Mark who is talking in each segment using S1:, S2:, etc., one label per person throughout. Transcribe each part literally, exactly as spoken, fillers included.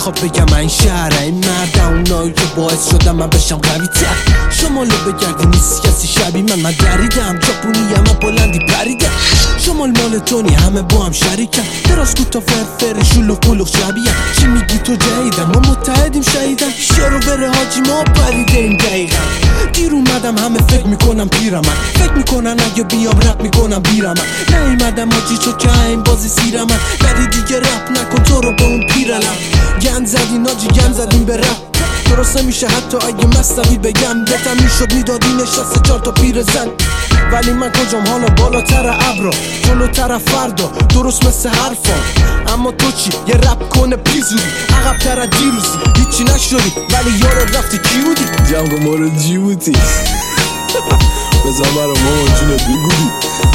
S1: میخواد بگم من شهره این مرد اونایی که باعث شدم من بشم قوی تر. شمالو بگردی نیست کسی شبیه من، من دریدم چاپونی همه بلندی پریدم. شمال مال تونی همه با هم شریکم، دراز کوتا فرفر شلوغ پلوغ شبیه. چی میگی تو جدیدم ما متحدیم شهیدم، شروع بره حاجی ما پریده این دقیقا. دیر اومدم همه فکر میکنم پیرم، من فکر میکنن اگه بیام رپ میکنم بیرم. من نیومدم حاجی چو که این بازی سیرم، ولی دیگه رپ نکن تو رو به اون پیرلم. گند زدین حاجی گند زدین به رپ، درسته میشه حتی اگه مستوی بگم. بهتم میشد میدادی نشسته چار تا پیر زن، ولی من کجام حالا بالاتر ابرا جلوتر فردا درست مثل حرفا. اما تو چی یه رپ کنه پیزودی عقب تر دیروزی هیچی نشدی ولی یارو رفتی کی بودی؟
S2: جمع ما رو جی بودی بزن برا مامان جونه بگودی.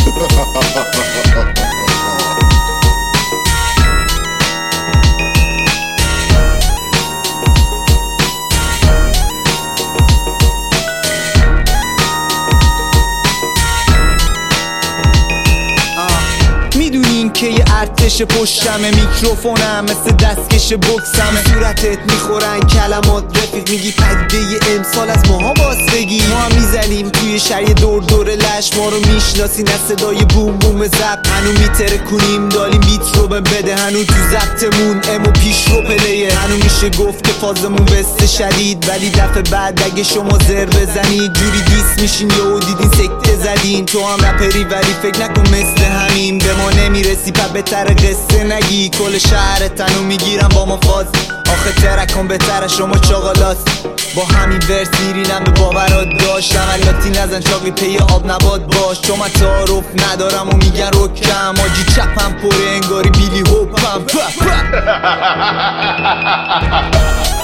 S3: میدونین که یه ارتش پشتمه، میکروفونم مثل دستکش بکسمه. صورتت میخورن کلمات رفیق، میگی پدیده امسال از ماها باستگی. ما هم میزنیم توی شهر دور دور لش، ما رو میشناسین از صدای بوم بوم زب. هنو میتره کنیم دالیم بیت رو بده، هنو تو زبطمون امو پیش رو پلیه. هنو میشه گفت که فازمون بسته شدید، ولی دفعه بعد اگه شما زر بزنید جوری دیس میشین یهو دیدین سکته زدین. تو هم رپری ولی فکر نکن مثل همین به ما نمیرسی پا بهتر قصه نگی. کل شهر تنو میگیرم با ما فاز، آخه ترکم بهتره شما چاقالاست. با همین ورس میرینم به باورات داشت، عملاتی نزن چاقی پی آب نباد باش. چون من تعارف ندارم و میگن رکم، آجی چپم پره انگاری بیلی هوپم.